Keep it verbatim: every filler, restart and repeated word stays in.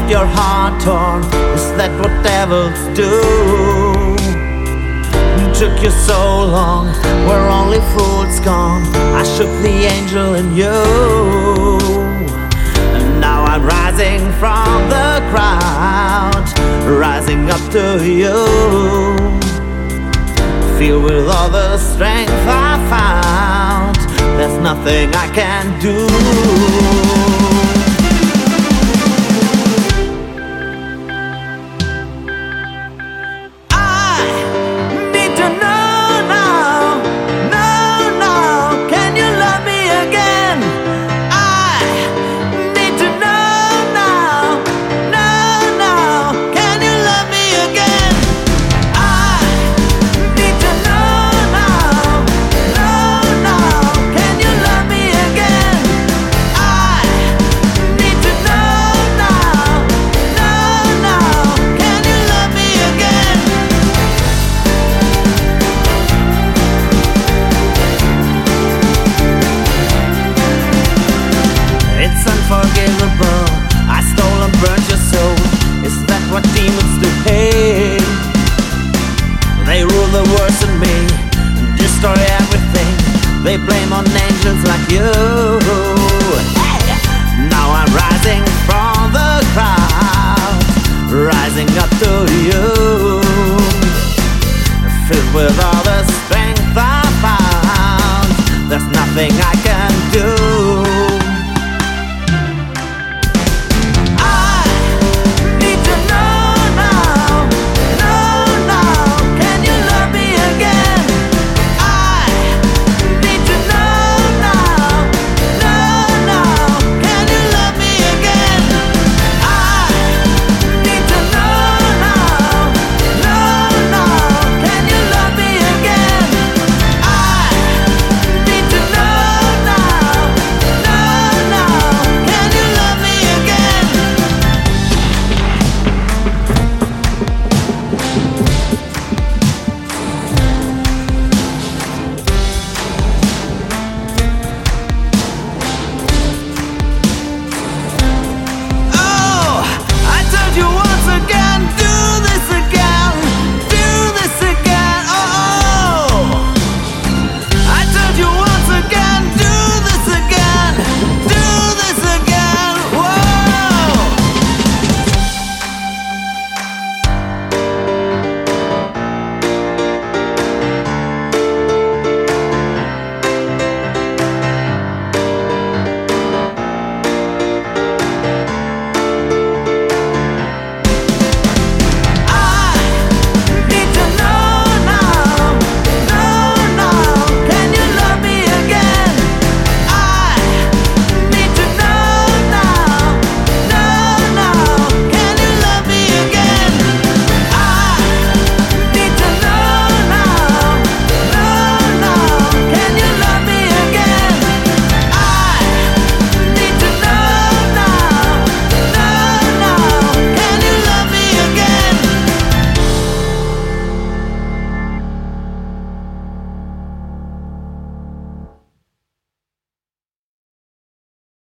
left your heart torn. Is that what devils do? It took you so long, where only fools come. I shook the angel in you, and now I'm rising from the crowd, rising up to you. Filled with all the strength I found, there's nothing I can do.